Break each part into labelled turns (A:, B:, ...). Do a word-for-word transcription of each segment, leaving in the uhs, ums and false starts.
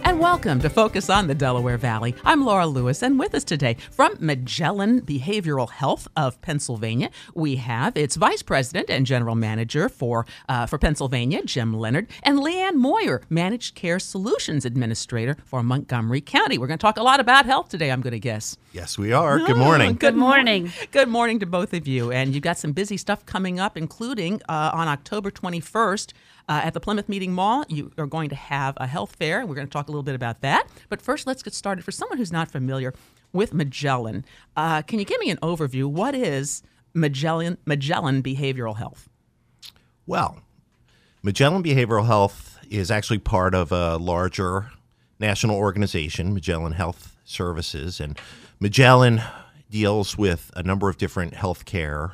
A: And welcome to Focus on the Delaware Valley. I'm Laura Lewis, and with us today from Magellan Behavioral Health of Pennsylvania, we have its Vice President and General Manager for uh, for Pennsylvania, Jim Leonard, and Leanne Moyer, Managed Care Solutions Administrator for Montgomery County. We're going to talk a lot about health today, I'm going to guess.
B: Yes, we are.
A: Oh,
B: good morning.
A: Good,
C: good morning.
A: morning. Good morning to both of you. And you've got some busy stuff coming up, including uh, on October twenty-first, Uh, at the Plymouth Meeting Mall, you are going to have a health fair. We're going to talk a little bit about that. But first, let's get started. For someone who's not familiar with Magellan, uh, can you give me an overview? What is Magellan, Magellan Behavioral Health?
B: Well, Magellan Behavioral Health is actually part of a larger national organization, Magellan Health Services. And Magellan deals with a number of different healthcare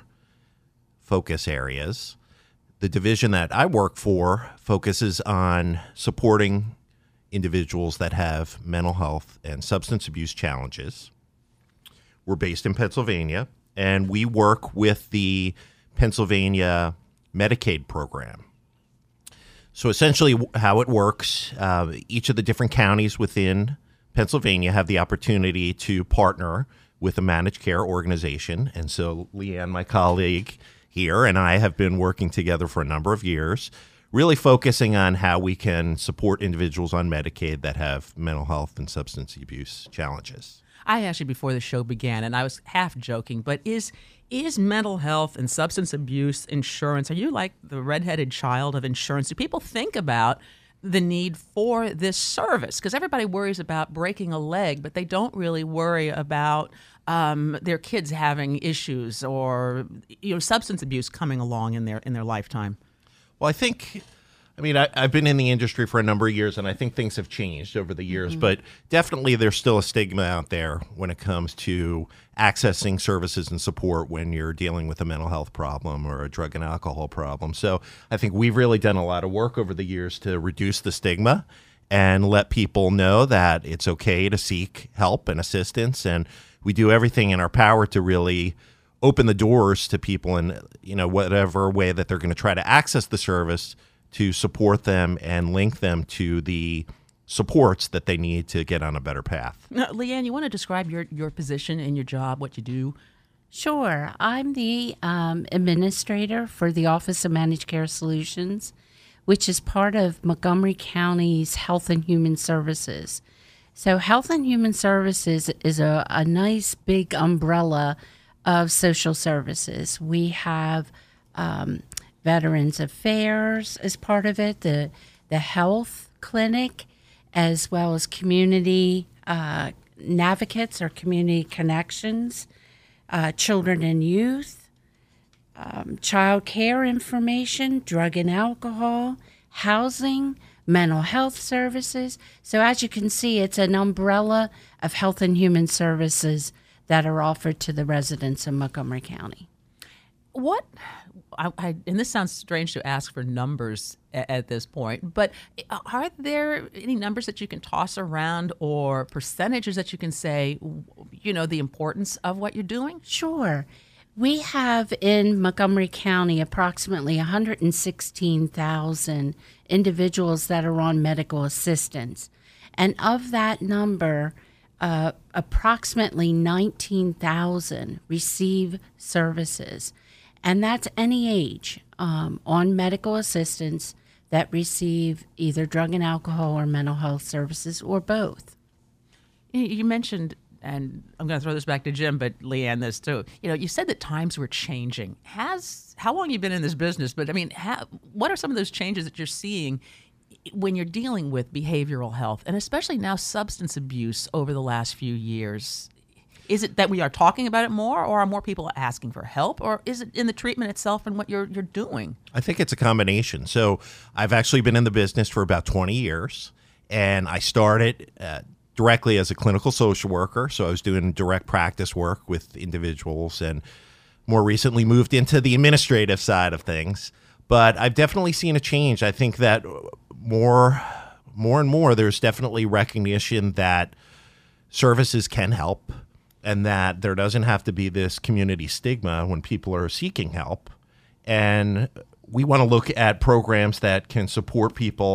B: focus areas. The division that I work for focuses on supporting individuals that have mental health and substance abuse challenges. We're based in Pennsylvania, and we work with the Pennsylvania Medicaid program. So essentially how it works, uh, each of the different counties within Pennsylvania have the opportunity to partner with a managed care organization. And so Leanne, my colleague here, and I have been working together for a number of years, really focusing on how we can support individuals on Medicaid that have mental health and substance abuse challenges.
A: I asked you before the show began, and I was half joking, but is is mental health and substance abuse insurance, are you like the redheaded child of insurance? Do people think about the need for this service? Because everybody worries about breaking a leg, but they don't really worry about um, their kids having issues or you know substance abuse coming along in their in their lifetime.
B: Well, I think, I mean, I, I've been in the industry for a number of years, and I think things have changed over the years, mm-hmm. but definitely there's still a stigma out there when it comes to accessing services and support when you're dealing with a mental health problem or a drug and alcohol problem. So I think we've really done a lot of work over the years to reduce the stigma and let people know that it's okay to seek help and assistance. And we do everything in our power to really open the doors to people in, you know, whatever way that they're going to try to access the service, to support them and link them to the supports that they need to get on a better path.
A: Now, Leanne, you want to describe your, your position in your job, what you do?
C: Sure. I'm the um, administrator for the Office of Managed Care Solutions, which is part of Montgomery County's Health and Human Services. So Health and Human Services is a, a nice big umbrella of social services. We have um, Veterans Affairs as part of it, the the health clinic, as well as community uh, advocates or community connections, uh, children and youth, um, child care information, drug and alcohol, housing, mental health services. So as you can see, it's an umbrella of health and human services that are offered to the residents of Montgomery County.
A: What, I, I, and this sounds strange to ask for numbers at, at this point, but are there any numbers that you can toss around or percentages that you can say, you know, the importance of what you're doing?
C: Sure. We have in Montgomery County approximately one hundred sixteen thousand individuals that are on medical assistance. And of that number, uh, approximately nineteen thousand receive services. And that's any age um, on medical assistance that receive either drug and alcohol or mental health services or both.
A: You mentioned, and I'm going to throw this back to Jim, but Leanne, this too. You know, you said that times were changing. Has how long have you been in this business? But I mean, how, what are some of those changes that you're seeing when you're dealing with behavioral health, and especially now substance abuse over the last few years? Is it that we are talking about it more, or are more people asking for help, or is it in the treatment itself and what you're you're doing?
B: I think it's a combination. So I've actually been in the business for about twenty years, and I started uh, directly as a clinical social worker. So I was doing direct practice work with individuals, and more recently moved into the administrative side of things. But I've definitely seen a change. I think that more, more and more, there's definitely recognition that services can help, and that there doesn't have to be this community stigma when people are seeking help. And we want to look at programs that can support people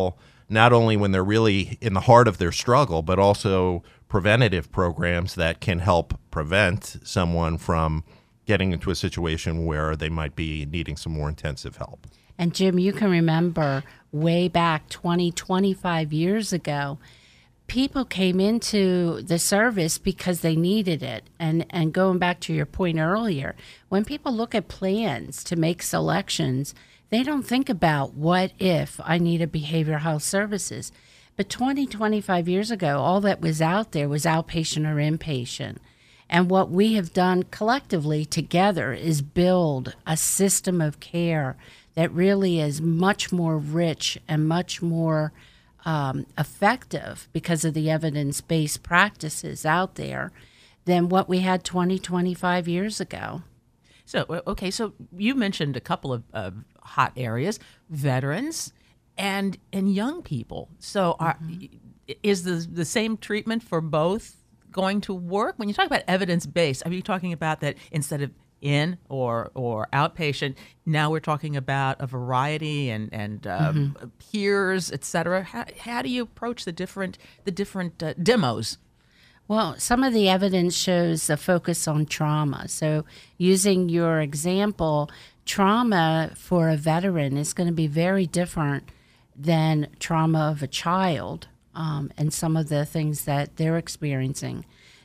B: not only when they're really in the heart of their struggle, but also preventative programs that can help prevent someone from getting into a situation where they might be needing some more intensive help.
C: And Jim, you can remember way back twenty, twenty-five years ago, people came into the service because they needed it. And and going back to your point earlier, when people look at plans to make selections, they don't think about what if I need a behavioral health services. But twenty, twenty-five years ago, all that was out there was outpatient or inpatient. And what we have done collectively together is build a system of care that really is much more rich and much more um, effective because of the evidence-based practices out there than what we had twenty, twenty-five years ago.
A: So, okay, so you mentioned a couple of uh, hot areas, veterans and and young people. So are, mm-hmm. is the, the same treatment for both going to work? When you talk about evidence-based, are you talking about that instead of in or or outpatient, now we're talking about a variety and and um, mm-hmm. peers, et cetera? How, how do you approach the different the different uh, demos?
C: Well, some of the evidence shows a focus on trauma. So using your example, trauma for a veteran is going to be very different than trauma of a child um, and some of the things that they're experiencing.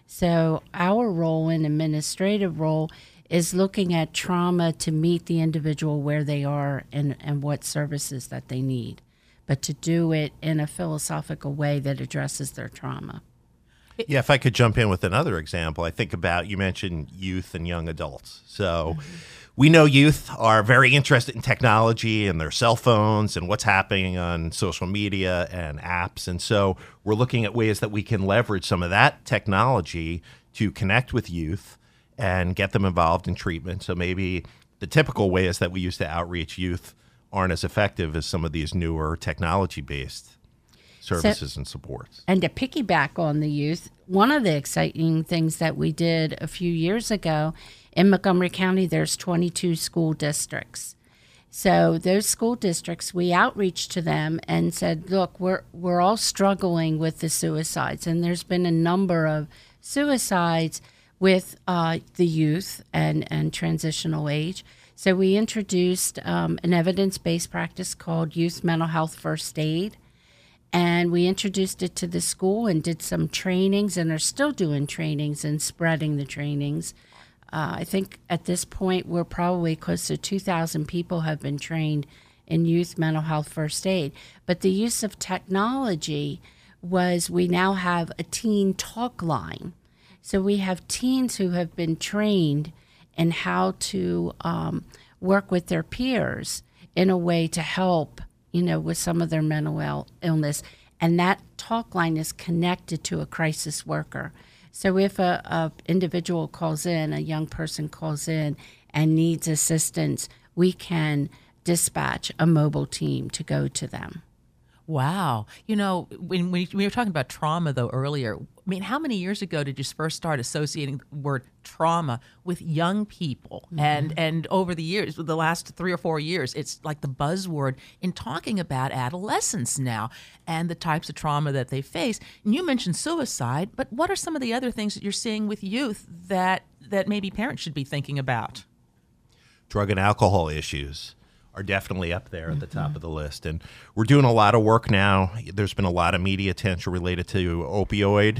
C: So our role, an administrative role, is looking at trauma to meet the individual where they are and, and what services that they need, but to do it in a philosophical way that addresses their trauma.
B: Yeah, if I could jump in with another example, I think about, you mentioned youth and young adults. So mm-hmm. we know youth are very interested in technology and their cell phones and what's happening on social media and apps. And so we're looking at ways that we can leverage some of that technology to connect with youth and get them involved in treatment. So maybe the typical ways that we used to outreach youth aren't as effective as some of these newer technology-based services so, and supports.
C: And to piggyback on the youth, one of the exciting things that we did a few years ago, in Montgomery County, there's twenty-two school districts. So those school districts, we outreached to them and said, look, we're we're all struggling with the suicides. And there's been a number of suicides with uh, the youth and, and transitional age. So we introduced um, an evidence-based practice called Youth Mental Health First Aid. And we introduced it to the school and did some trainings and are still doing trainings and spreading the trainings. Uh, I think at this point, we're probably close to two thousand people have been trained in youth mental health first aid. But the use of technology was we now have a teen talk line. So we have teens who have been trained in how to um, work with their peers in a way to help, you know, with some of their mental il- illness. And that talk line is connected to a crisis worker. So if a, a individual calls in, a young person calls in and needs assistance, we can dispatch a mobile team to go to them.
A: Wow. You know, when we, we were talking about trauma, though, earlier, I mean, how many years ago did you first start associating the word trauma with young people? Mm-hmm. And and over the years, the last three or four years, it's like the buzzword in talking about adolescents now and the types of trauma that they face. And you mentioned suicide, but what are some of the other things that you're seeing with youth that, that maybe parents should be thinking about?
B: Drug and alcohol issues are definitely up there at the top of the list. And we're doing a lot of work now. There's been a lot of media attention related to opioid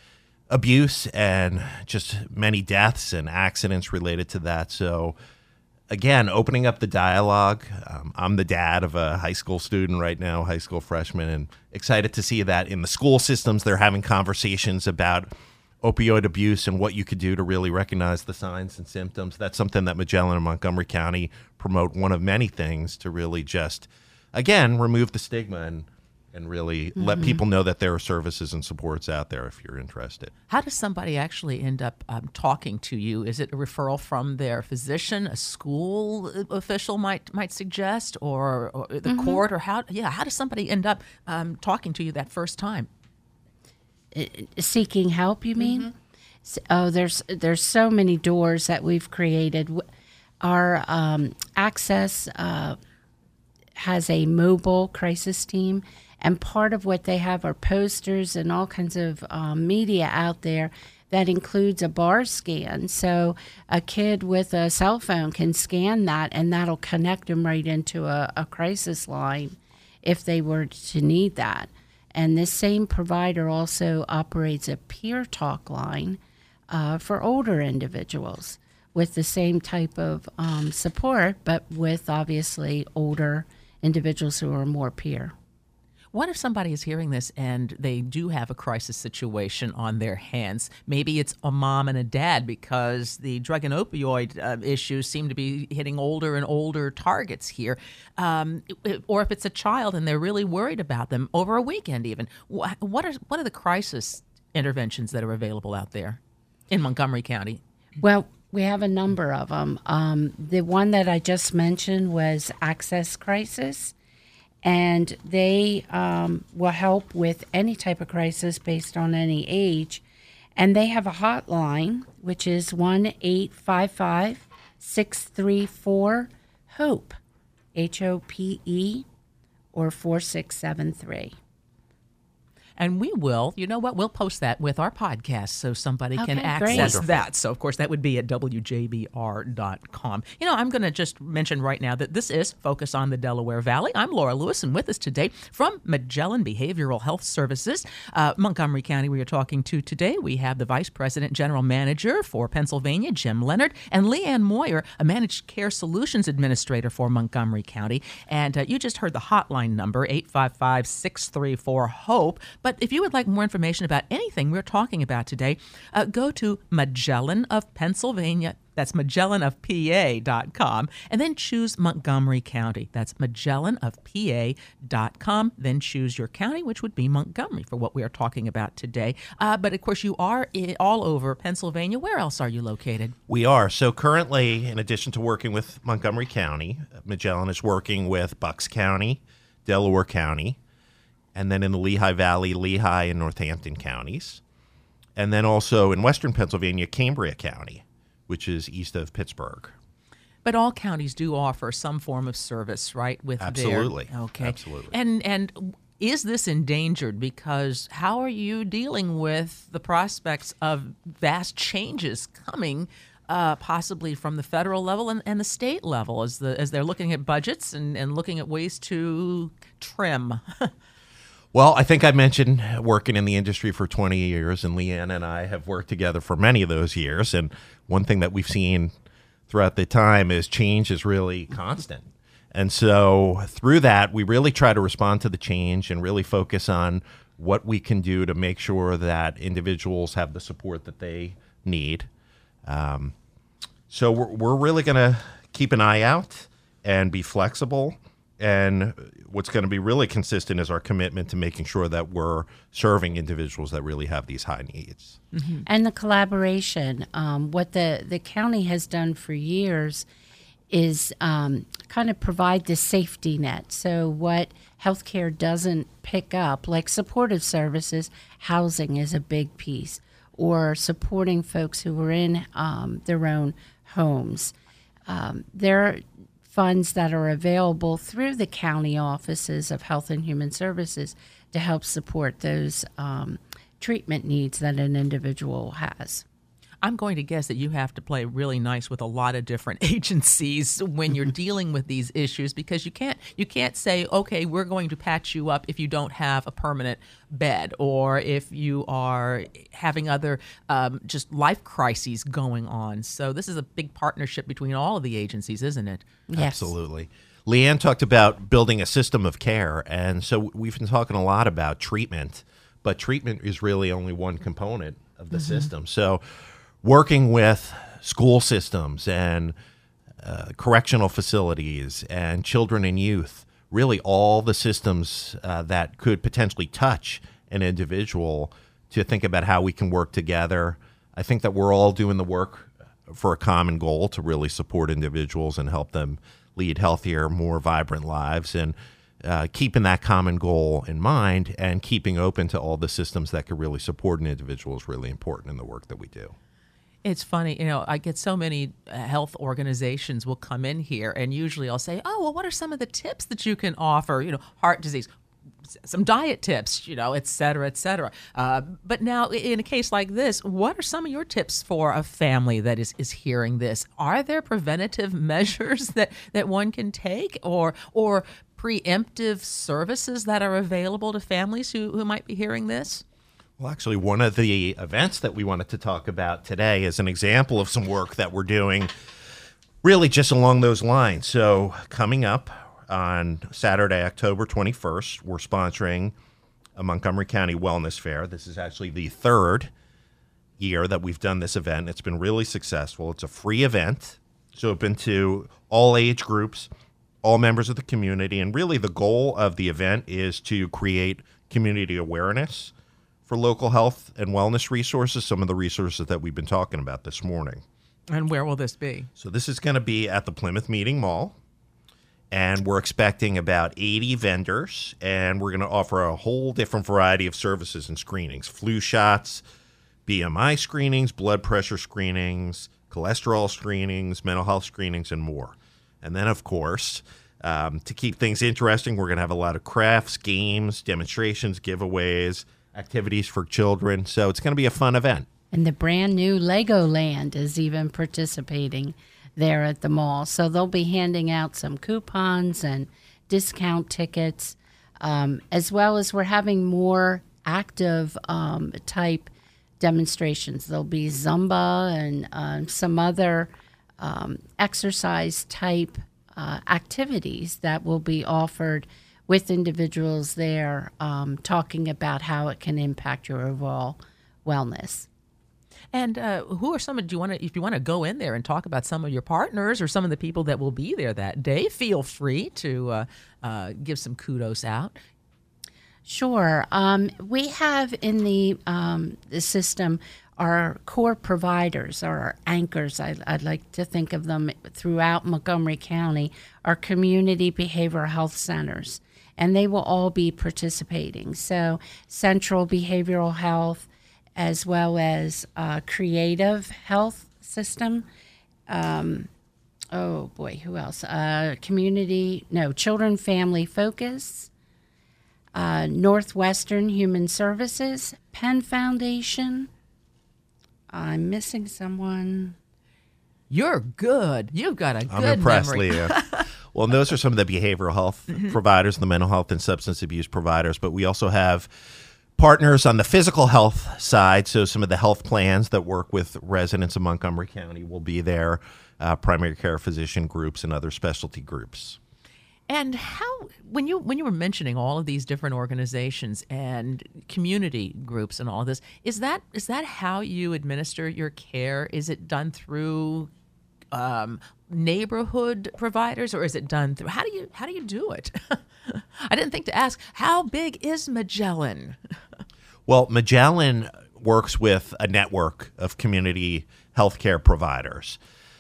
B: abuse and just many deaths and accidents related to that. So again, opening up the dialogue. Um, I'm the dad of a high school student right now, high school freshman, and excited to see that in the school systems, they're having conversations about opioid abuse and what you could do to really recognize the signs and symptoms. That's something that Magellan and Montgomery County promote, one of many things to really just, again, remove the stigma and, and really mm-hmm. let people know that there are services and supports out there if you're interested.
A: How does somebody actually end up um, talking to you? Is it a referral from their physician, a school official might might suggest, or, or the mm-hmm. court, or how? Yeah, how does somebody end up um, talking to you that first time?
C: Seeking help, you mean? Mm-hmm. Oh, there's there's so many doors that we've created. Our um, Access uh, has a mobile crisis team, And part of what they have are posters and all kinds of um, media out there that includes a bar scan. So a kid with a cell phone can scan that, and that'll connect them right into a, a crisis line if they were to need that. And this same provider also operates a peer talk line uh, for older individuals with the same type of um, support, but with obviously older individuals who are more peer.
A: What if somebody is hearing this and they do have a crisis situation on their hands? Maybe it's a mom and a dad because the drug and opioid uh, issues seem to be hitting older and older targets here. Um, or if it's a child and they're really worried about them over a weekend even. What are, what are the crisis interventions that are available out there in Montgomery County?
C: Well, we have a number of them. Um, the one that I just mentioned was Access Crisis. And they um, will help with any type of crisis based on any age. And they have a hotline, which is one eight five five, six three four, HOPE, H O P E, or four six seven three.
A: And we will, you know what, we'll post that with our podcast so somebody
C: Okay,
A: can
C: great.
A: access
B: Wonderful.
A: that. So, of course, that would be at W J B R dot com. You know, I'm going to just mention right now that this is Focus on the Delaware Valley. I'm Laura Lewis, and with us today from Magellan Behavioral Health Services, uh, Montgomery County, we are talking to today. We have the Vice President General Manager for Pennsylvania, Jim Leonard, and Leanne Moyer, a Managed Care Solutions Administrator for Montgomery County. And uh, you just heard the hotline number, eight five five, six three four, HOPE. But if you would like more information about anything we're talking about today, uh, go to Magellan of Pennsylvania. That's Magellan of P A dot com, and then choose Montgomery County. That's Magellan of P A dot com. Then choose your county, which would be Montgomery for what we are talking about today. Uh, but of course, you are i- all over Pennsylvania. Where else are you located?
B: We are. So currently, in addition to working with Montgomery County, Magellan is working with Bucks County, Delaware County, and then in the Lehigh Valley, Lehigh and Northampton counties. And then also in western Pennsylvania, Cambria County, which is east of Pittsburgh.
A: But all counties do offer some form of service, right? With
B: Absolutely.
A: Their, okay.
B: Absolutely.
A: And and is this endangered? Because how are you dealing with the prospects of vast changes coming, uh, possibly from the federal level and, and the state level, as the as they're looking at budgets and, and looking at ways to trim?
B: Well, I think I mentioned working in the industry for twenty years, and Leanne and I have worked together for many of those years. And one thing that we've seen throughout the time is change is really constant. And so through that, we really try to respond to the change and really focus on what we can do to make sure that individuals have the support that they need. Um, so we're, we're really going to keep an eye out and be flexible. And what's going to be really consistent is our commitment to making sure that we're serving individuals that really have these high needs.
C: Mm-hmm. And the collaboration. Um, what the, the county has done for years is um, kind of provide the safety net. So what healthcare doesn't pick up, like supportive services, housing is a big piece, or supporting folks who are in um, their own homes. Um, there funds that are available through the county offices of Health and Human Services to help support those um, treatment needs that an individual has.
A: I'm going to guess that you have to play really nice with a lot of different agencies when you're dealing with these issues, because you can't you can't say, okay, we're going to patch you up if you don't have a permanent bed, or if you are having other um, just life crises going on. So this is a big partnership between all of the agencies, isn't it?
C: Yes.
B: Absolutely. Leanne talked about building a system of care, and so we've been talking a lot about treatment, but treatment is really only one component of the mm-hmm. system. So working with school systems and uh, correctional facilities and children and youth, really all the systems uh, that could potentially touch an individual, to think about how we can work together. I think that we're all doing the work for a common goal to really support individuals and help them lead healthier, more vibrant lives. And uh, keeping that common goal in mind and keeping open to all the systems that could really support an individual is really important in the work that we do.
A: It's funny, you know, I get so many uh, health organizations will come in here, and usually I'll say, oh, well, what are some of the tips that you can offer? You know, heart disease. some diet tips, you know, et cetera, et cetera. Uh, but now, in a case like this, what are some of your tips for a family that is, is hearing this? Are there preventative measures that, that one can take, or or preemptive services that are available to families who, who might be hearing this?
B: Well, actually, one of the events that we wanted to talk about today is an example of some work that we're doing really just along those lines. So coming up on Saturday, October twenty-first, we're sponsoring a Montgomery County Wellness Fair. This is actually the third year that we've done this event. It's been really successful. It's a free event. It's open to all age groups, all members of the community. And really the goal of the event is to create community awareness for local health and wellness resources, some of the resources that we've been talking about this morning.
A: And where will this be?
B: So this is going to be at the Plymouth Meeting Mall, and we're expecting about eighty vendors, and we're going to offer a whole different variety of services and screenings: flu shots, B M I screenings, blood pressure screenings, cholesterol screenings, mental health screenings, and more. And then, of course, um, to keep things interesting, we're going to have a lot of crafts, games, demonstrations, giveaways, activities for children. So it's going to be a fun event.
C: And the brand new Legoland is even participating there at the mall. So they'll be handing out some coupons and discount tickets, um, as well as we're having more active um, type demonstrations. There'll be Zumba and uh, some other um, exercise type uh, activities that will be offered with individuals there, um, talking about how it can impact your overall wellness.
A: And uh, who are some of, do you want to, if you want to go in there and talk about some of your partners or some of the people that will be there that day, feel free to uh, uh, give some kudos out.
C: Sure. Um, we have in the, um, the system our core providers, or our anchors, I, I'd like to think of them throughout Montgomery County, our community behavioral health centers. And they will all be participating. So Central Behavioral Health, as well as uh, Creative Health System. Um, oh, boy, who else? Uh, community, no, Children Family Focus, uh, Northwestern Human Services, Penn Foundation. I'm missing someone.
A: You're good. You've got a good
B: I'm impressed,
A: memory.
B: Leah. Well, and those are some of the behavioral health mm-hmm. providers, the mental health and substance abuse providers, but we also have partners on the physical health side. So some of the health plans that work with residents of Montgomery County will be there, uh, primary care physician groups and other specialty groups.
A: And how, when you when you were mentioning all of these different organizations and community groups and all of this, is that is that how you administer your care? Is it done through um, neighborhood providers, or is it done through, how do you how do you do it? I didn't think to ask, how big is Magellan?
B: Well, Magellan works with a network of community healthcare providers.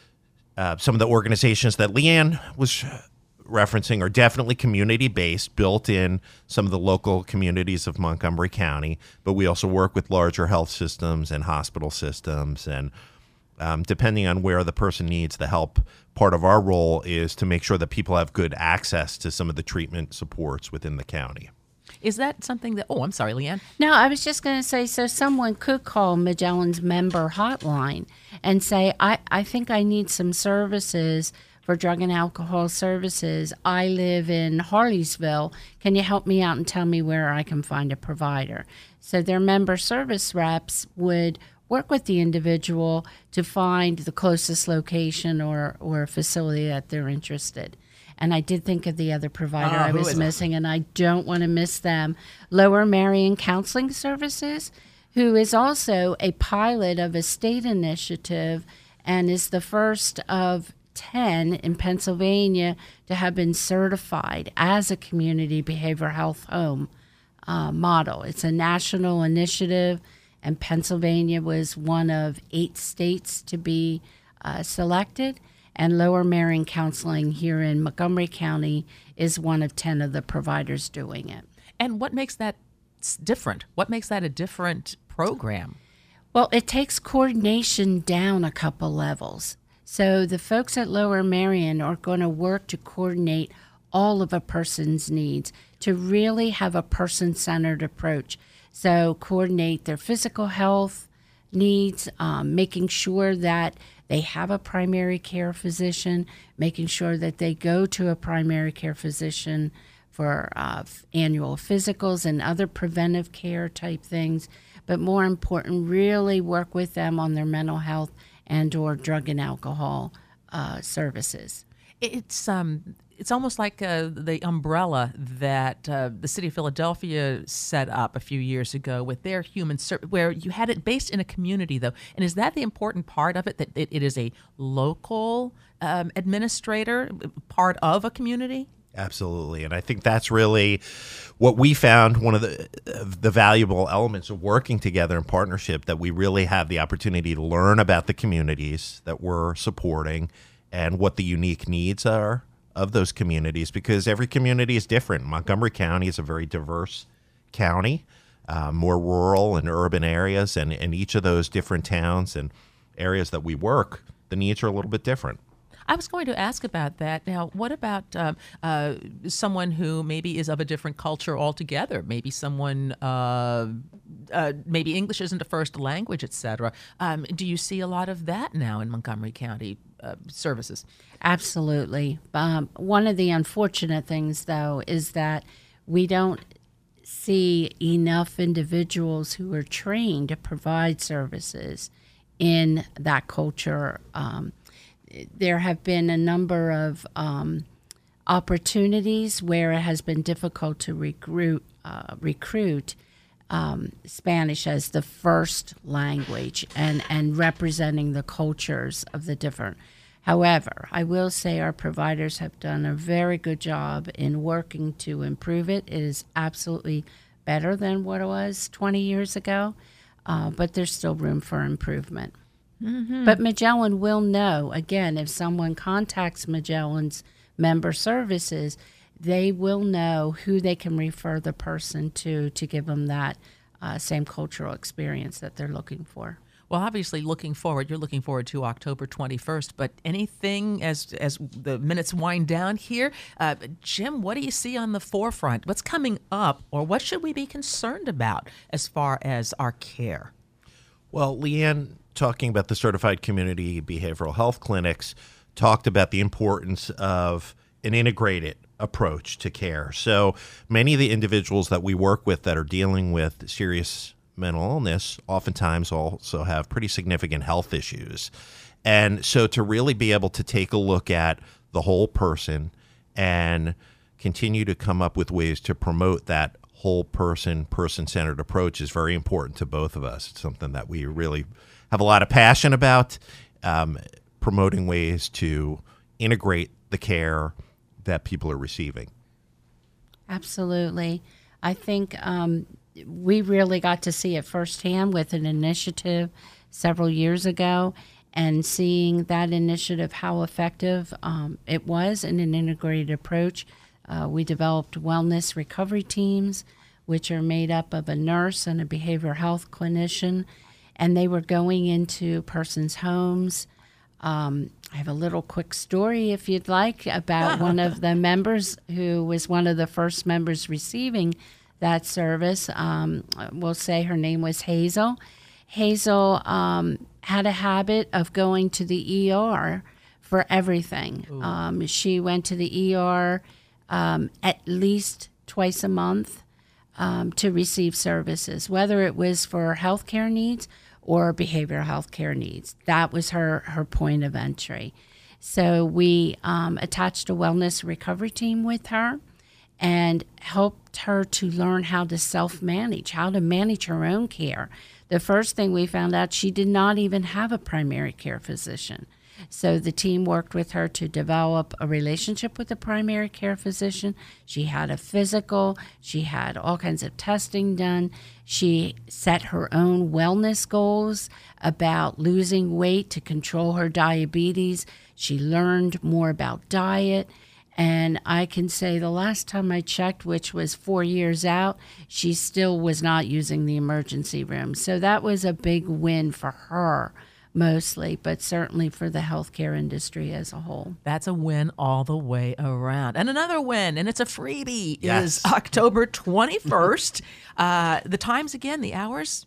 B: Uh, some of the organizations that Leanne was referencing are definitely community-based, built in some of the local communities of Montgomery County, but we also work with larger health systems and hospital systems, and um, depending on where the person needs the help, part of our role is to make sure that people have good access to some of the treatment supports within the county.
A: Is that something that, oh, I'm sorry, Leanne.
C: No, I was just going to say, so someone could call Magellan's member hotline and say, I, I think I need some services for drug and alcohol services. I live in Harleysville. Can you help me out and tell me where I can find a provider? So their member service reps would work with the individual to find the closest location or, or facility that they're interested. And I did think of the other provider
A: Oh,
C: I
A: who
C: was
A: is it?
C: missing, and I don't want to miss them. Lower Marion Counseling Services, who is also a pilot of a state initiative and is the first of ten in Pennsylvania to have been certified as a community behavioral health home uh, model. It's a national initiative, and Pennsylvania was one of eight states to be uh, selected. And Lower Marion Counseling here in Montgomery County is one of ten of the providers doing it.
A: And what makes that s- different? What makes that a different program?
C: Well, it takes coordination down a couple levels. So the folks at Lower Marion are going to work to coordinate all of a person's needs, to really have a person-centered approach. So coordinate their physical health needs, um, making sure that they have a primary care physician, making sure that they go to a primary care physician for uh, annual physicals and other preventive care type things. But more important, really work with them on their mental health and or drug and alcohol uh, services.
A: It's um, it's almost like uh, the umbrella that uh, the city of Philadelphia set up a few years ago with their human service, where you had it based in a community, though. And is that the important part of it, that it, it is a local um, administrator, part of a community?
B: Absolutely. And I think that's really what we found, one of the the valuable elements of working together in partnership, that we really have the opportunity to learn about the communities that we're supporting and what the unique needs are of those communities, because every community is different. Montgomery County is a very diverse county, uh, more rural and urban areas, and in each of those different towns and areas that we work, the needs are a little bit different.
A: I was going to ask about that. Now, what about um, uh, someone who maybe is of a different culture altogether? Maybe someone, uh, uh, maybe English isn't a first language, et cetera. Um, do you see a lot of that now in Montgomery County uh, services?
C: Absolutely. Um, one of the unfortunate things, though, is that we don't see enough individuals who are trained to provide services in that culture. Um, there have been a number of um, opportunities where it has been difficult to recruit, uh, recruit um, Spanish as the first language and, and representing the cultures of the different. However, I will say our providers have done a very good job in working to improve it. It is absolutely better than what it was twenty years ago, uh, but there's still room for improvement. Mm-hmm. But Magellan will know, again, if someone contacts Magellan's member services, they will know who they can refer the person to to give them that uh, same cultural experience that they're looking for.
A: Well, obviously, looking forward, you're looking forward to October twenty-first, but anything as as the minutes wind down here, uh, Jim, what do you see on the forefront? What's coming up, or what should we be concerned about as far as our care?
B: Well, Leanne, talking about the certified community behavioral health clinics, talked about the importance of an integrated approach to care. So many of the individuals that we work with that are dealing with serious mental illness oftentimes also have pretty significant health issues. And so to really be able to take a look at the whole person and continue to come up with ways to promote that whole person, person-centered approach is very important to both of us. It's something that we really have a lot of passion about, um, promoting ways to integrate the care that people are receiving.
C: Absolutely. I think um, we really got to see it firsthand with an initiative several years ago, and seeing that initiative, how effective um, it was in an integrated approach. Uh, we developed wellness recovery teams, which are made up of a nurse and a behavioral health clinician, and they were going into persons' homes. Um, I have a little quick story, if you'd like, about one of the members who was one of the first members receiving that service. Um, we'll say her name was Hazel. Hazel um, had a habit of going to the E R for everything. Um, she went to the E R um, at least twice a month um, to receive services, whether it was for health care needs or behavioral health care needs. That was her, her point of entry. So we um, attached a wellness recovery team with her and helped her to learn how to self-manage, how to manage her own care. The first thing we found out, she did not even have a primary care physician. So the team worked with her to develop a relationship with the primary care physician. She had a physical. She had all kinds of testing done. She set her own wellness goals about losing weight to control her diabetes. She learned more about diet. And I can say the last time I checked, which was four years out, she still was not using the emergency room. So that was a big win for her mostly, but certainly for the healthcare industry as a whole.
A: That's a win all the way around. And another win, and it's a freebie,
B: Yes.
A: is October twenty-first. uh, the times again, the hours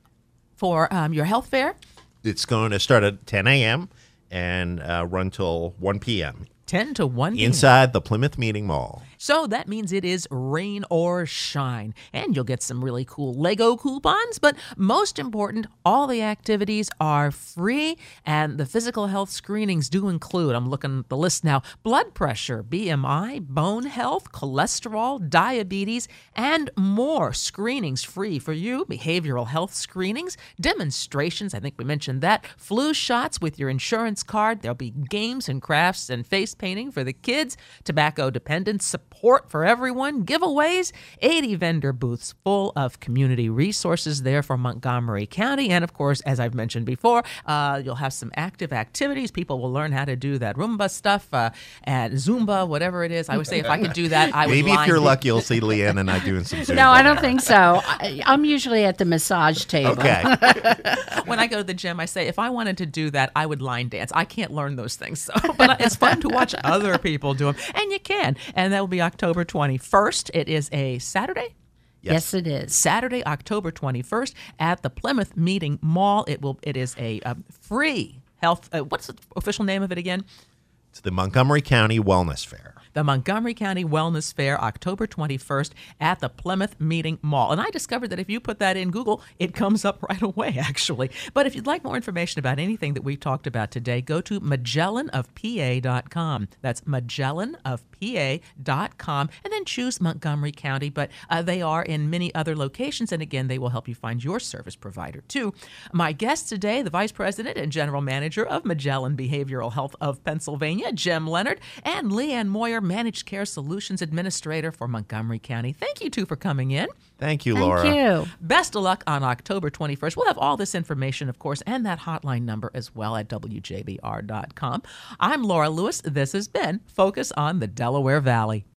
A: for um, your health fair,
B: It's going to start at ten a.m. and uh, run till one p.m.
A: ten to one p m
B: inside the Plymouth Meeting Mall.
A: So that means it is rain or shine. And you'll get some really cool Lego coupons. But most important, all the activities are free. And the physical health screenings do include, I'm looking at the list now, blood pressure, B M I, bone health, cholesterol, diabetes, and more. Screenings free for you. Behavioral health screenings, demonstrations, I think we mentioned that, flu shots with your insurance card. There'll be games and crafts and face painting for the kids, tobacco dependence support for everyone, giveaways, eighty vendor booths full of community resources there for Montgomery County. And of course, as I've mentioned before, uh, you'll have some active activities. People will learn how to do that Roomba stuff uh, and Zumba, whatever it is. I would say if I could do that, I would
B: Maybe if
A: line
B: you're
A: it.
B: lucky, you'll see Leanne and I doing some Zumba.
C: No, I don't think so. I, I'm usually at the massage table.
B: Okay.
A: When I go to the gym, I say if I wanted to do that, I would line dance. I can't learn those things, so but it's fun to watch other people do them, and you can. And that will be October twenty-first. It is a Saturday.
C: Yes, it is.
A: Saturday, October twenty-first, at the Plymouth Meeting Mall. It will. It is a um, free health. Uh, what's the official name of it again?
B: It's the Montgomery County Wellness Fair.
A: The Montgomery County Wellness Fair, October twenty-first at the Plymouth Meeting Mall. And I discovered that if you put that in Google, it comes up right away, actually. But if you'd like more information about anything that we talked about today, go to Magellan of P A dot com. That's Magellan of P A dot com, and then choose Montgomery County. But uh, they are in many other locations, and again, they will help you find your service provider, too. My guest today, the Vice President and General Manager of Magellan Behavioral Health of Pennsylvania, Jim Leonard, and Leanne Moyer, Managed Care Solutions Administrator for Montgomery County. Thank you two for coming in.
B: Thank you,
C: Thank
B: Laura.
C: you.
A: Best of luck on October twenty-first. We'll have all this information, of course, and that hotline number as well at W J B R dot com. I'm Laura Lewis. This has been Focus on the Delaware Valley.